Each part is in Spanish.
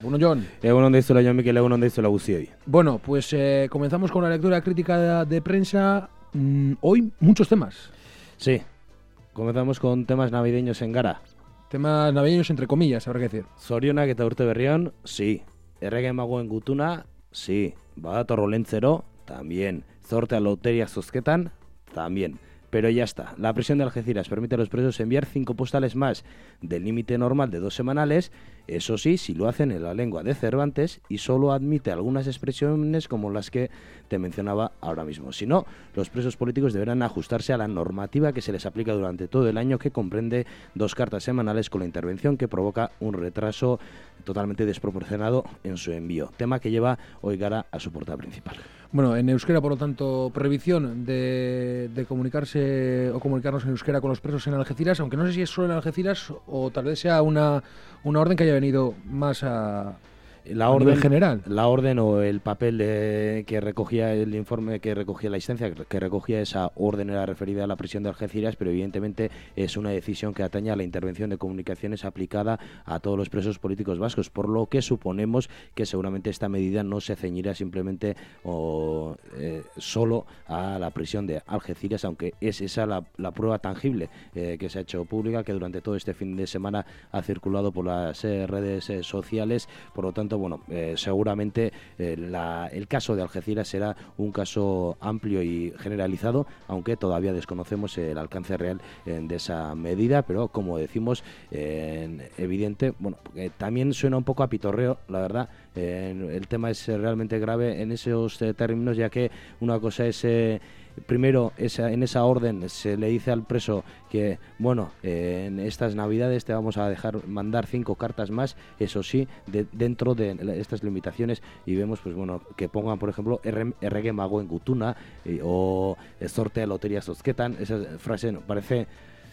Bueno, John. Egunon deizuela Jon Mikel, egunon deizuela guztioi. Bueno, pues comenzamos con la lectura crítica de prensa. Hoy muchos temas. Sí, comenzamos con temas navideños en gara. Temas navideños entre comillas, habrá que decir. Zorionak eta urte berrion, sí. Errege magoen gutuna, sí. Badator Olentzero, también. Zortea loteria zozketan, también. Pero ya está. La prisión de Algeciras permite a los presos enviar 5 postales más del límite normal de 2 semanales, eso sí, si lo hacen en la lengua de Cervantes y solo admite algunas expresiones como las que te mencionaba ahora mismo. Si no, los presos políticos deberán ajustarse a la normativa que se les aplica durante todo el año, que comprende 2 cartas semanales con la intervención que provoca un retraso totalmente desproporcionado en su envío. Tema que lleva hoy Gara a su portada principal. Bueno, en euskera, por lo tanto, prohibición de comunicarse o comunicarnos en euskera con los presos en Algeciras, aunque no sé si es solo en Algeciras o tal vez sea una orden que haya venido más a nivel general. La orden o el papel que recogía el informe, que recogía la instancia, que recogía esa orden, era referida a la prisión de Algeciras, pero evidentemente es una decisión que atañe a la intervención de comunicaciones aplicada a todos los presos políticos vascos, por lo que suponemos que seguramente esta medida no se ceñirá simplemente solo a la prisión de Algeciras, aunque es esa la prueba tangible que se ha hecho pública, que durante todo este fin de semana ha circulado por las redes sociales. Por lo tanto, bueno, seguramente el caso de Algeciras será un caso amplio y generalizado, aunque todavía desconocemos el alcance real de esa medida, pero como decimos, evidente, bueno, también suena un poco a pitorreo, la verdad. El tema es realmente grave en esos términos, ya que una cosa es... primero, en esa orden se le dice al preso que, bueno, en estas navidades te vamos a mandar 5 cartas más, eso sí, dentro de estas limitaciones, y vemos, pues bueno, que pongan, por ejemplo, errege magoen gutuna o zortea loteria zozketan. Esa frase parece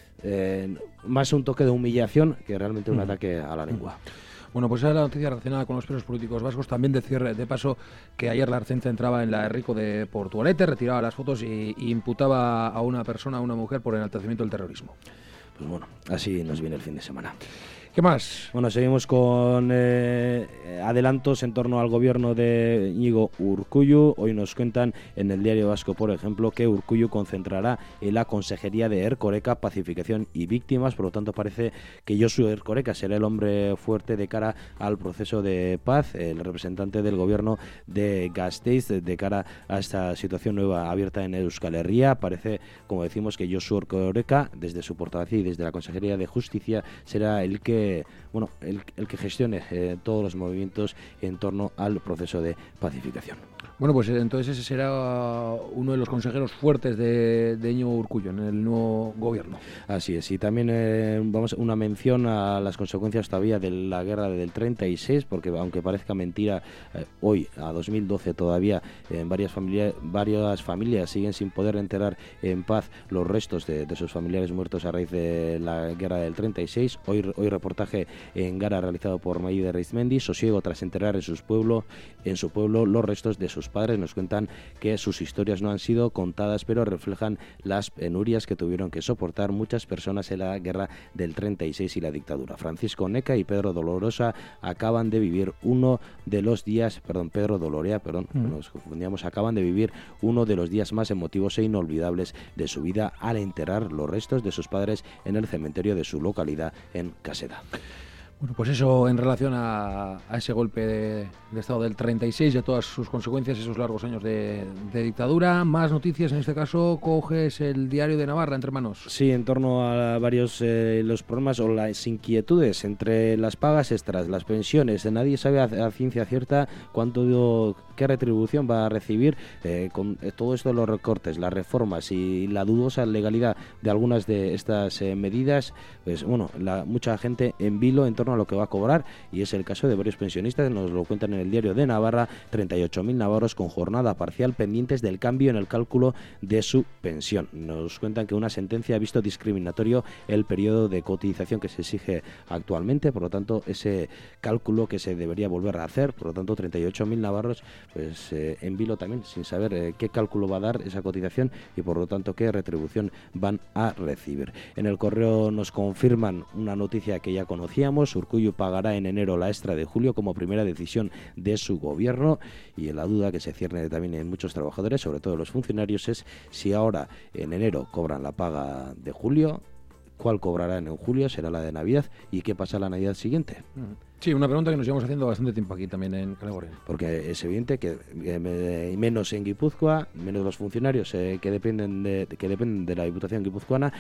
más un toque de humillación que realmente un ataque a la lengua. Bueno, pues esa es la noticia relacionada con los presos políticos vascos. También decir de paso que ayer la Ertzaintza entraba en la Rico de Portugalete, retiraba las fotos y imputaba a una persona, a una mujer, por enaltecimiento del terrorismo. Pues bueno, así nos viene el fin de semana. ¿Qué más? Bueno, seguimos con adelantos en torno al gobierno de Iñigo Urkullu. Hoy nos cuentan en el Diario Vasco, por ejemplo, que Urkullu concentrará en la Consejería de Erkoreka Pacificación y Víctimas. Por lo tanto, parece que Josu Erkoreka será el hombre fuerte de cara al proceso de paz, el representante del gobierno de Gasteiz de cara a esta situación nueva abierta en Euskal Herria. Parece, como decimos, que Josu Erkoreka, desde su portavocía y desde la Consejería de Justicia, será el que gestione todos los movimientos en torno al proceso de pacificación. Bueno, pues entonces ese será uno de los consejeros fuertes de Iñigo Urkullu en el nuevo gobierno. Así es, y también vamos una mención a las consecuencias todavía de la guerra del 36, porque aunque parezca mentira, hoy, a 2012 todavía, varias familias siguen sin poder enterrar en paz los restos de sus familiares muertos a raíz de la guerra del 36. Hoy reportaje en Gara realizado por Maide Reizmendi, sosiego tras enterrar en su pueblo los restos de sus padres. Nos cuentan que sus historias no han sido contadas, pero reflejan las penurias que tuvieron que soportar muchas personas en la guerra del 36 y la dictadura. Francisco Neca y Pedro Dolorosa acaban de vivir nos confundíamos, acaban de vivir uno de los días más emotivos e inolvidables de su vida al enterrar los restos de sus padres en el cementerio de su localidad en Caseda. Bueno, pues eso en relación a ese golpe de Estado del 36 y a todas sus consecuencias, esos largos años de dictadura. Más noticias, en este caso coges el Diario de Navarra entre manos. Sí, en torno a varios los problemas o las inquietudes entre las pagas extras, las pensiones. Nadie sabe a ciencia cierta qué retribución va a recibir con todo esto de los recortes, las reformas y la dudosa legalidad de algunas de estas medidas. Pues bueno, mucha gente en vilo en torno a lo que va a cobrar, y es el caso de varios pensionistas. Nos lo cuentan en el Diario de Navarra. 38.000 navarros con jornada parcial pendientes del cambio en el cálculo de su pensión. Nos cuentan que una sentencia ha visto discriminatorio el periodo de cotización que se exige actualmente, por lo tanto ese cálculo que se debería volver a hacer. Por lo tanto, 38.000 navarros pues en vilo también, sin saber qué cálculo va a dar esa cotización y por lo tanto qué retribución van a recibir. En el correo nos confirman una noticia que ya conocíamos. Urkullu pagará en enero la extra de julio como primera decisión de su gobierno, y la duda que se cierne también en muchos trabajadores, sobre todo los funcionarios, es si ahora en enero cobran la paga de julio, ¿cuál cobrarán en julio? ¿Será la de Navidad? ¿Y qué pasa la Navidad siguiente? Sí, una pregunta que nos llevamos haciendo bastante tiempo aquí también en Calegorri. Porque es evidente que menos en Guipúzcoa, menos los funcionarios que dependen de la Diputación guipuzcoana,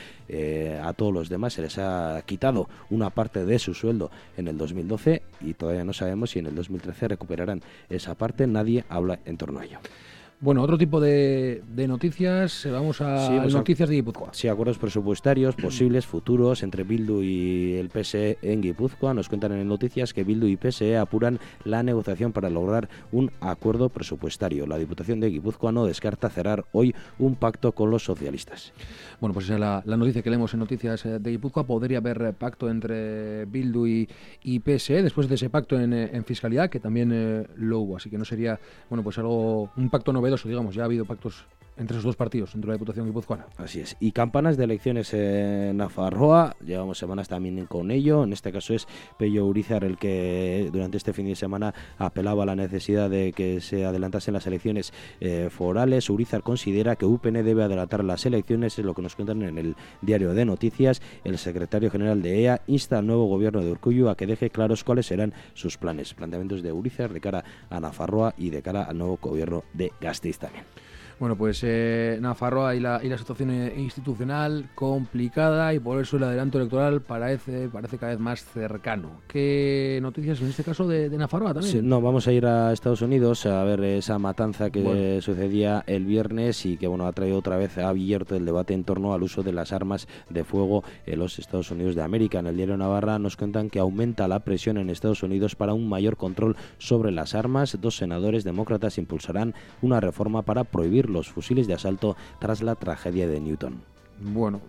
a todos los demás se les ha quitado una parte de su sueldo en el 2012 y todavía no sabemos si en el 2013 recuperarán esa parte. Nadie habla en torno a ello. Bueno, otro tipo de noticias, vamos a noticias de Guipúzcoa. Sí, acuerdos presupuestarios posibles, futuros, entre Bildu y el PSE en Guipúzcoa. Nos cuentan en noticias que Bildu y PSE apuran la negociación para lograr un acuerdo presupuestario. La Diputación de Guipúzcoa no descarta cerrar hoy un pacto con los socialistas. Bueno, pues esa es la noticia que leemos en noticias de Guipúzcoa. Podría haber pacto entre Bildu y PSE después de ese pacto en Fiscalidad, que también lo hubo. Así que no sería, bueno, pues un pacto novedoso, digamos. Ya ha habido pactos entre esos dos partidos, entre la Diputación guipuzcoana. Así es. Y campanas de elecciones en Nafarroa, llevamos semanas también con ello. En este caso es Pello Urizar el que durante este fin de semana apelaba a la necesidad de que se adelantasen las elecciones forales. Urizar considera que UPN debe adelantar las elecciones, es lo que nos cuentan en el diario de noticias. El secretario general de EA insta al nuevo gobierno de Urkullu a que deje claros cuáles serán sus planes. Planteamientos de Urizar de cara a Nafarroa y de cara al nuevo gobierno de Gasteiz también. Bueno, pues Nafarroa y la situación institucional complicada, y por eso el adelanto electoral parece cada vez más cercano. ¿Qué noticias en este caso de Nafarroa también? Sí, no, vamos a ir a Estados Unidos a ver esa matanza que sucedía el viernes y que ha traído otra vez, ha abierto el debate en torno al uso de las armas de fuego en los Estados Unidos de América. En el diario Navarra nos cuentan que aumenta la presión en Estados Unidos para un mayor control sobre las armas. 2 senadores demócratas impulsarán una reforma para prohibir los fusiles de asalto tras la tragedia de Newton. Bueno,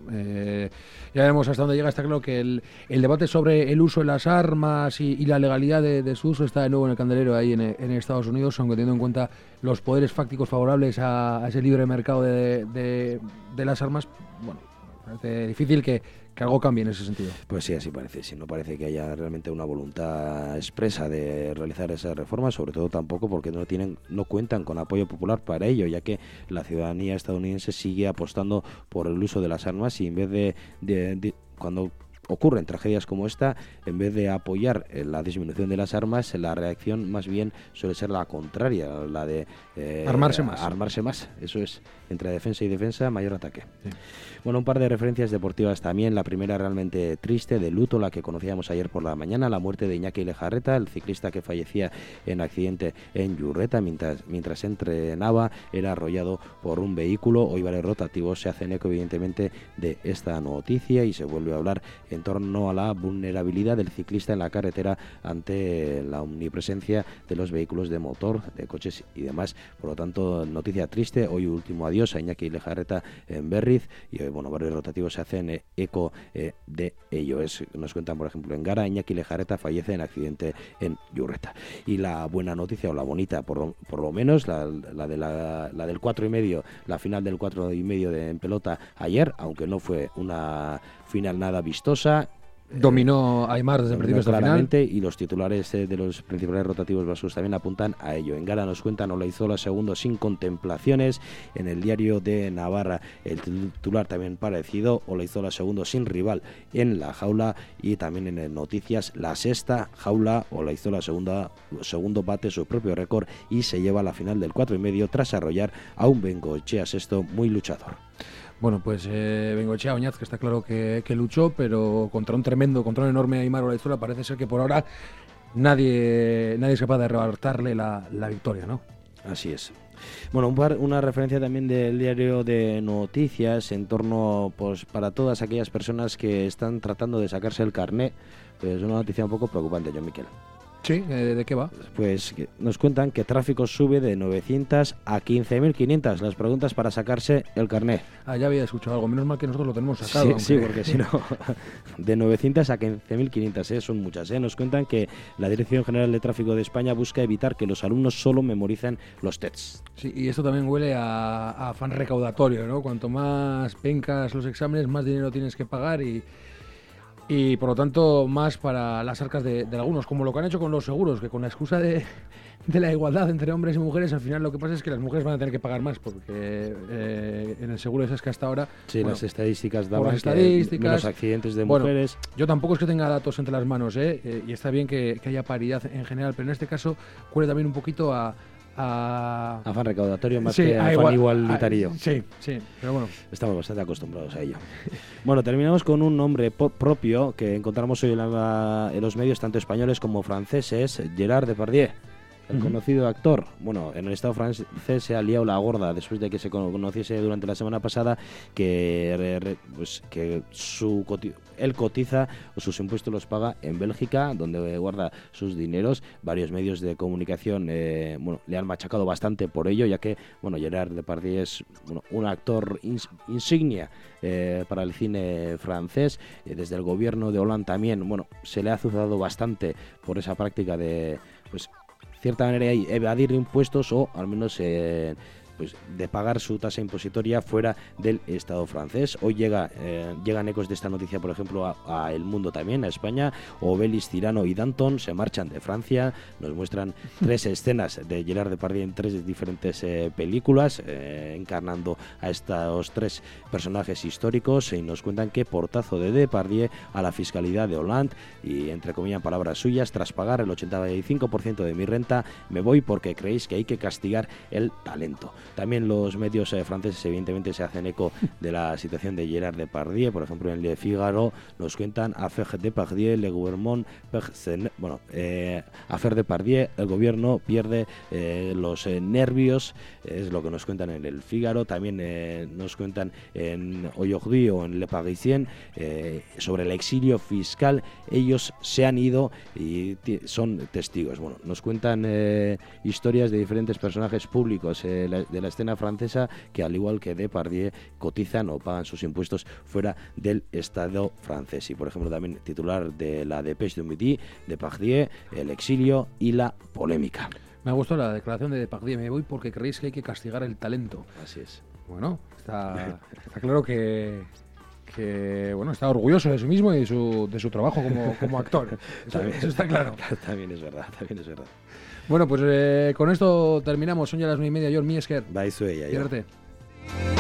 ya veremos hasta dónde llega. Está claro que el debate sobre el uso de las armas y la legalidad de su uso está de nuevo en el candelero ahí en Estados Unidos, aunque teniendo en cuenta los poderes fácticos favorables a ese libre mercado de las armas, bueno, parece difícil que algo cambie en ese sentido. Pues sí, así parece. Si no parece que haya realmente una voluntad expresa de realizar esa reforma, sobre todo tampoco porque no cuentan con apoyo popular para ello, ya que la ciudadanía estadounidense sigue apostando por el uso de las armas y en vez de cuando ocurren tragedias como esta, en vez de apoyar la disminución de las armas, la reacción más bien suele ser la contraria, la de armarse más. Armarse más, eso es, entre defensa y defensa, mayor ataque. Sí. Bueno, un par de referencias deportivas también. La primera realmente triste, de luto, la que conocíamos ayer por la mañana, la muerte de Iñaki Lejarreta, el ciclista que fallecía en accidente en Yurreta mientras entrenaba, era arrollado por un vehículo. Hoy varios rotativos se hacen eco evidentemente de esta noticia y se vuelve a hablar en torno a la vulnerabilidad del ciclista en la carretera ante la omnipresencia de los vehículos de motor, de coches y demás. Por lo tanto, noticia triste. Hoy último adiós a Iñaki Lejarreta en Berriz y varios rotativos se hacen eco de ello. Nos cuentan, por ejemplo, en Gara, Iñaki Lejarreta fallece en accidente en Yurreta. Y la buena noticia, o la bonita, por lo menos, la del 4,5, la final del 4,5 en pelota ayer, aunque no fue una final nada vistosa. Dominó Aimar desde el principio hasta claramente, el final. Y los titulares de los principales rotativos vascos también apuntan a ello. En Gara nos cuentan Olaizola segundo sin contemplaciones. En el diario de Navarra el titular también parecido, Olaizola segundo sin rival en la jaula. Y también en el Noticias, la sexta jaula, Olaizola segundo bate su propio récord y se lleva a la final del 4,5 tras arrollar a un Bengoechea sexto muy luchador. Bueno, pues Bengoechea Oñaz, que está claro que luchó, pero contra un enorme Aimar Olaizola, parece ser que por ahora nadie es capaz de arrebatarle la victoria, ¿no? Así es. Bueno, una referencia también del diario de noticias en torno, pues, para todas aquellas personas que están tratando de sacarse el carné. Pues una noticia un poco preocupante, John Miquel. Sí, ¿de qué va? Pues nos cuentan que tráfico sube de 900 a 15.500 las preguntas para sacarse el carné. Ya había escuchado algo, menos mal que nosotros lo tenemos sacado. Sí, porque si no, de 900 a 15.500, son muchas. Nos cuentan que la Dirección General de Tráfico de España busca evitar que los alumnos solo memoricen los tests. Sí, y esto también huele a afán recaudatorio, ¿no? Cuanto más pencas los exámenes, más dinero tienes que pagar y y por lo tanto más para las arcas de algunos, como lo que han hecho con los seguros, que con la excusa de la igualdad entre hombres y mujeres, al final lo que pasa es que las mujeres van a tener que pagar más, porque en el seguro es que hasta ahora... Sí, bueno, las estadísticas daban las estadísticas, menos accidentes de mujeres. Yo tampoco es que tenga datos entre las manos, y está bien que haya paridad en general, pero en este caso huele también un poquito a afán recaudatorio más que afán igualitario. Sí, pero bueno. Estamos bastante acostumbrados a ello. Bueno, terminamos con un nombre propio que encontramos hoy en los medios tanto españoles como franceses, Gerard Depardieu. El conocido actor, bueno, en el Estado francés se ha liado la gorda después de que se conociese durante la semana pasada que él cotiza o sus impuestos los paga en Bélgica, donde guarda sus dineros. Varios medios de comunicación le han machacado bastante por ello, ya que Gerard Depardieu es un actor insignia para el cine francés. Desde el gobierno de Hollande también se le ha azuzado bastante por esa práctica de cierta manera evadir impuestos o al menos de pagar su tasa impositoria fuera del Estado francés. Hoy llegan ecos de esta noticia, por ejemplo, a El Mundo también, a España. Obelis, Cyrano y Danton se marchan de Francia. Nos muestran 3 escenas de Gerard Depardieu en 3 diferentes películas, encarnando a estos 3 personajes históricos, y nos cuentan que portazo de Depardieu a la fiscalidad de Hollande, y entre comillas palabras suyas: tras pagar el 85% de mi renta, me voy porque creéis que hay que castigar el talento. También los medios franceses evidentemente se hacen eco de la situación de Gerard Depardieu. Por ejemplo, en Le Figaro nos cuentan Affaire Depardieu, le gouvernement Affaire Depardieu, el gobierno pierde los nervios, es lo que nos cuentan en El Figaro. También nos cuentan en Aujourd'hui o en Le Parisien sobre el exilio fiscal. Ellos se han ido y son testigos. Nos cuentan historias de diferentes personajes públicos de la escena francesa que, al igual que Depardieu, cotizan o pagan sus impuestos fuera del Estado francés. Y por ejemplo también titular de la Dépêche du Midi, Depardieu, el exilio y la polémica. Me ha gustado la declaración de Depardieu: me voy porque creéis que hay que castigar el talento. Así es. Bueno, está claro que está orgulloso de sí mismo y de su trabajo como actor. Eso está claro. También es verdad. Bueno, pues con esto terminamos. Son ya las 9:30. Jon Miesker. Bai, zuei, Arte.